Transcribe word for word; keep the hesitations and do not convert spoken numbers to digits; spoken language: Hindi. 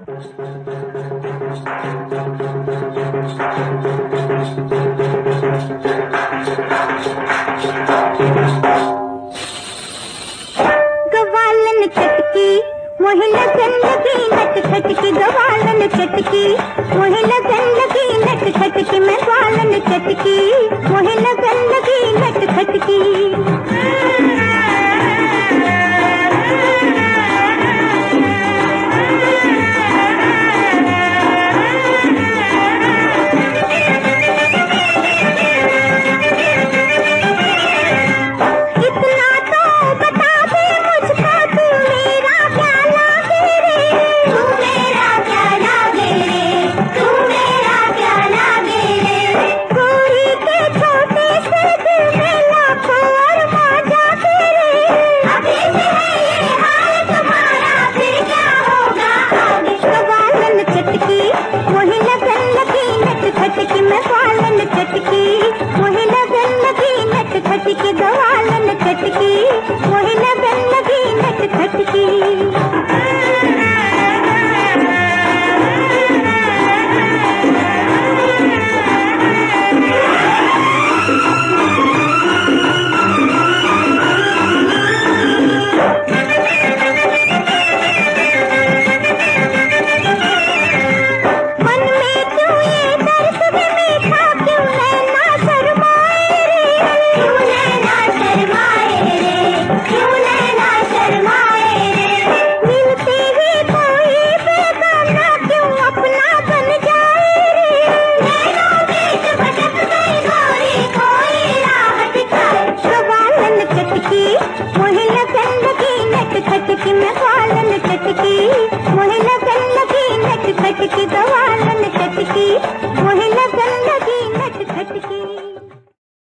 गवालन चटकी मोहे लगन लगी नट खटकी, गवालन चटकी मोहे लगन लगी नट खटकी, मैं ग्वालन चटकी मोहे लगन लगी नट खटकी। मैं ग्वालन चटकी मोहे लगन लगी नट खटकी, गवालन चटकी मोहे लगन लगी नट खटकी। मोहे लगन लगी नट खटकी, मैं ग्वालन चटकी मोहे लगन लगी नट खटकी, गवालन चटकी मोहे लगन लगी नट खटकी।